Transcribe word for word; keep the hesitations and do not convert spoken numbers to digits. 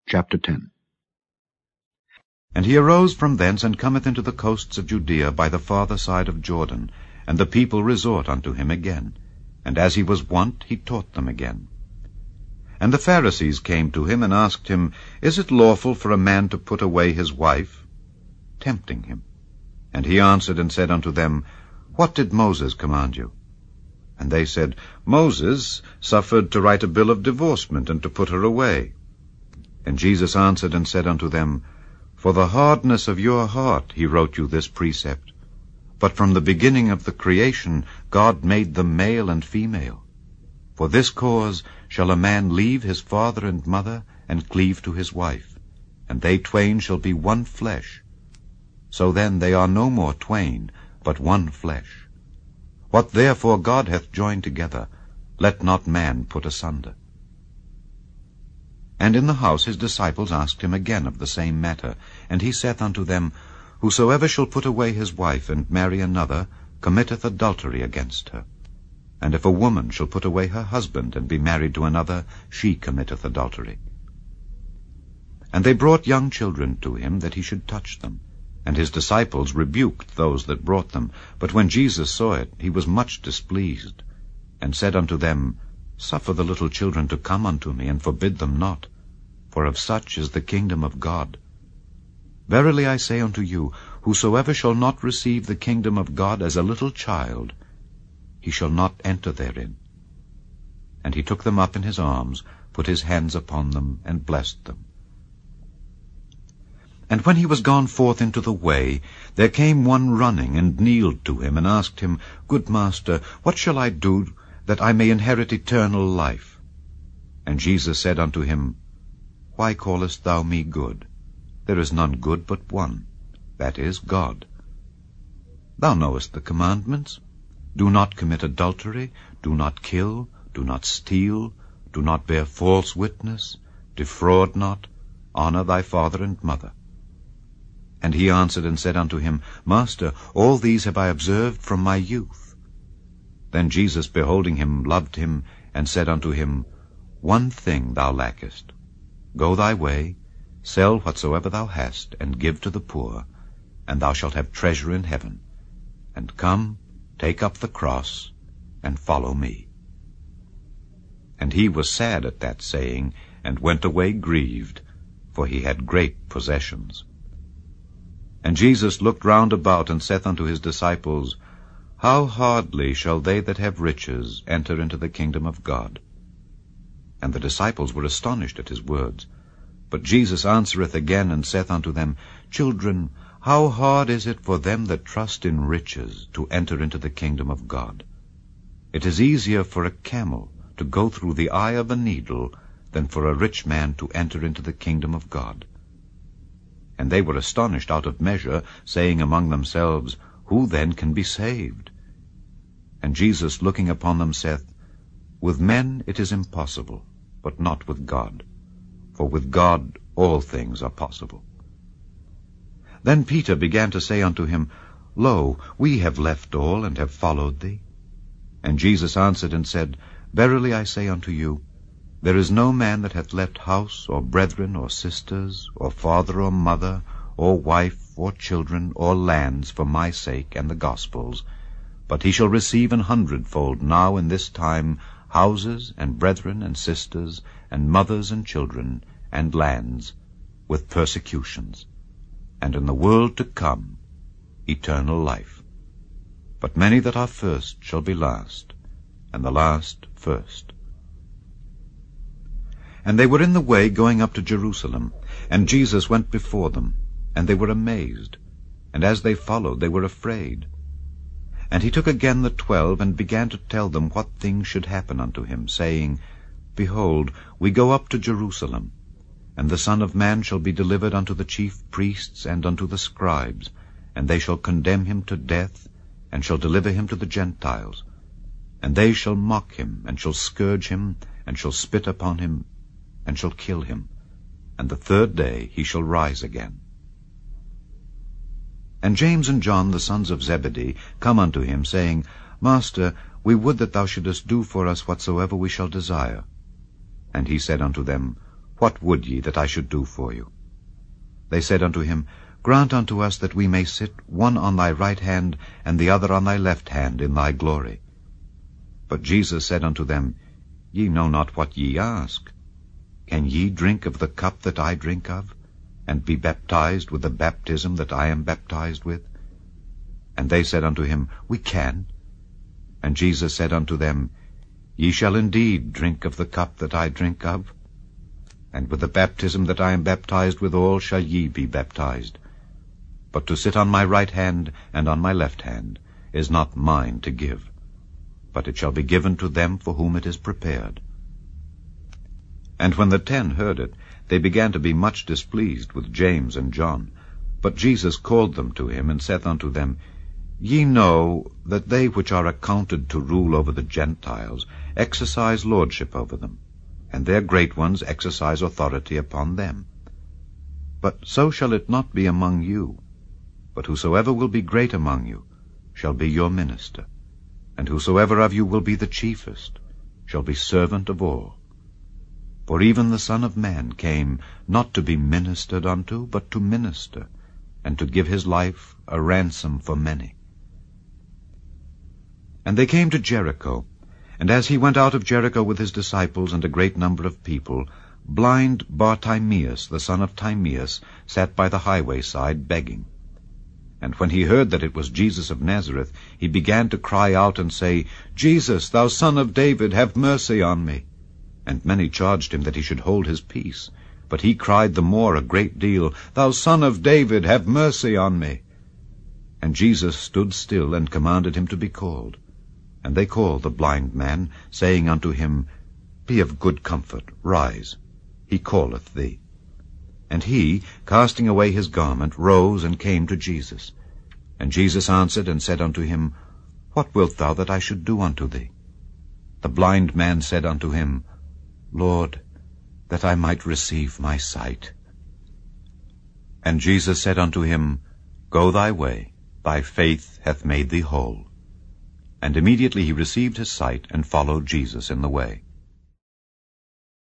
Chapter ten. And he arose from thence, and cometh into the coasts of Judea by the farther side of Jordan, and the people resort unto him again. And as he was wont, he taught them again. And the Pharisees came to him, and asked him, Is it lawful for a man to put away his wife? Tempting him. And he answered and said unto them, What did Moses command you? And they said, Moses suffered to write a bill of divorcement, and to put her away. And Jesus answered and said unto them, For the hardness of your heart he wrote you this precept. But from the beginning of the creation God made them male and female. For this cause shall a man leave his father and mother, and cleave to his wife, and they twain shall be one flesh. So then they are no more twain, but one flesh. What therefore God hath joined together, let not man put asunder. And in the house his disciples asked him again of the same matter. And he saith unto them, Whosoever shall put away his wife, and marry another, committeth adultery against her. And if a woman shall put away her husband, and be married to another, she committeth adultery. And they brought young children to him, that he should touch them. And his disciples rebuked those that brought them. But when Jesus saw it, he was much displeased, and said unto them, Suffer the little children to come unto me, and forbid them not, for of such is the kingdom of God. Verily I say unto you, whosoever shall not receive the kingdom of God as a little child, he shall not enter therein. And he took them up in his arms, put his hands upon them, and blessed them. And when he was gone forth into the way, there came one running, and kneeled to him, and asked him, Good master, what shall I do, that I may inherit eternal life? And Jesus said unto him, Why callest thou me good? There is none good but one, that is, God. Thou knowest the commandments. Do not commit adultery, do not kill, do not steal, do not bear false witness, defraud not, honor thy father and mother. And he answered and said unto him, Master, all these have I observed from my youth. Then Jesus, beholding him, loved him, and said unto him, One thing thou lackest. Go thy way, sell whatsoever thou hast, and give to the poor, and thou shalt have treasure in heaven. And come, take up the cross, and follow me. And he was sad at that saying, and went away grieved, for he had great possessions. And Jesus looked round about, and saith unto his disciples, How hardly shall they that have riches enter into the kingdom of God? And the disciples were astonished at his words. But Jesus answereth again, and saith unto them, Children, how hard is it for them that trust in riches to enter into the kingdom of God? It is easier for a camel to go through the eye of a needle than for a rich man to enter into the kingdom of God. And they were astonished out of measure, saying among themselves, Who then can be saved? And Jesus, looking upon them, saith, With men it is impossible, but not with God. For with God all things are possible. Then Peter began to say unto him, Lo, we have left all, and have followed thee. And Jesus answered and said, Verily I say unto you, There is no man that hath left house, or brethren, or sisters, or father, or mother, or wife, or children, or lands, for my sake and the gospel's, but he shall receive an hundredfold now in this time houses, and brethren, and sisters, and mothers, and children, and lands, with persecutions, and in the world to come eternal life. But many that are first shall be last, and the last first. And they were in the way going up to Jerusalem, and Jesus went before them, and they were amazed, and as they followed they were afraid. And he took again the twelve, and began to tell them what things should happen unto him, saying, Behold, we go up to Jerusalem, and the Son of Man shall be delivered unto the chief priests and unto the scribes, and they shall condemn him to death, and shall deliver him to the Gentiles. And they shall mock him, and shall scourge him, and shall spit upon him, and shall kill him, and the third day he shall rise again. And James and John, the sons of Zebedee, come unto him, saying, Master, we would that thou shouldest do for us whatsoever we shall desire. And he said unto them, What would ye that I should do for you? They said unto him, Grant unto us that we may sit one on thy right hand, and the other on thy left hand, in thy glory. But Jesus said unto them, Ye know not what ye ask. Can ye drink of the cup that I drink of, and be baptized with the baptism that I am baptized with? And they said unto him, We can. And Jesus said unto them, Ye shall indeed drink of the cup that I drink of, and with the baptism that I am baptized withal shall ye be baptized. But to sit on my right hand and on my left hand is not mine to give, but it shall be given to them for whom it is prepared. And when the ten heard it, they began to be much displeased with James and John. But Jesus called them to him, and saith unto them, Ye know that they which are accounted to rule over the Gentiles exercise lordship over them, and their great ones exercise authority upon them. But so shall it not be among you. But whosoever will be great among you shall be your minister, and whosoever of you will be the chiefest shall be servant of all. For even the Son of Man came not to be ministered unto, but to minister, and to give his life a ransom for many. And they came to Jericho, and as he went out of Jericho with his disciples and a great number of people, blind Bartimaeus, the son of Timaeus, sat by the highway side begging. And when he heard that it was Jesus of Nazareth, he began to cry out and say, Jesus, thou son of David, have mercy on me. And many charged him that he should hold his peace. But he cried the more a great deal, Thou son of David, have mercy on me. And Jesus stood still, and commanded him to be called. And they called the blind man, saying unto him, Be of good comfort, rise, he calleth thee. And he, casting away his garment, rose and came to Jesus. And Jesus answered and said unto him, What wilt thou that I should do unto thee? The blind man said unto him, Lord, that I might receive my sight. And Jesus said unto him, Go thy way, thy faith hath made thee whole. And immediately he received his sight, and followed Jesus in the way.